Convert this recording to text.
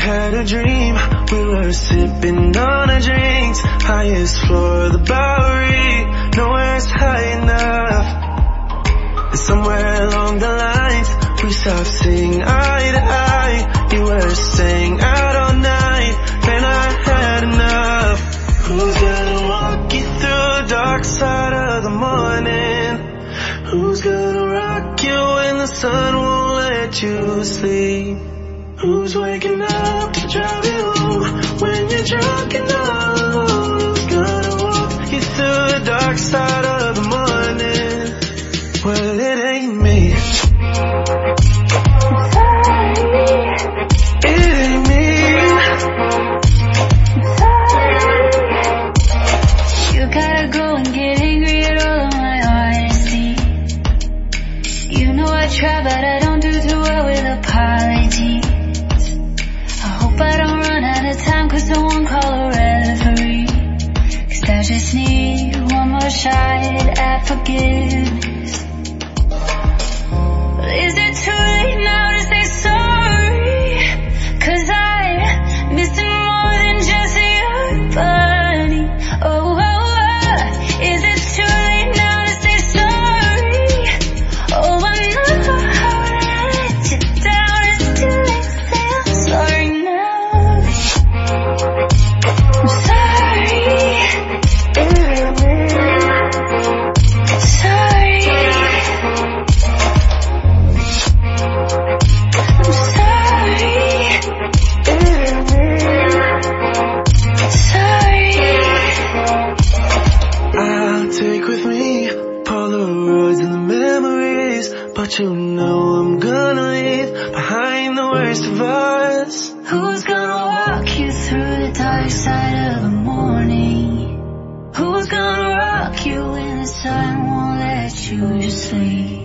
had a dream. We were sipping on our drinks, highest floor of the Bowery. Nowhere's high enough. And somewhere along the lines, we stopped seeing eye to eye. You were staying out all night, and I had enough. Who's gonna walk you through the dark side of the morning? Who's gonna rock you when the sun won't let you sleep? Who's waking up to drive you home when you're drunk and all alone? Who's gonna walk you through the dark side of the morning? Well, it ain't me. It ain't me. You gotta go and get angry at all of my honesty. You know I try, but I don't do too well with apologies. I hope I don't run out of time, cause someone call a referee. Cause I just need one more shot at forgiveness. But is it too late now to say sorry? Cause I missed more than just your body. Oh, is it too late now to say sorry? Oh, I know how I let you down. It's too late to say I'm sorry now. I'm sorry. Sorry. I'm sorry. Sorry. I'll take with me Polaroids and the memories, but you know I'm gonna leave behind the worst of us. Who's gonna walk you through the dark side of the morning? Who's gonna rock you when the sun won't let you sleep?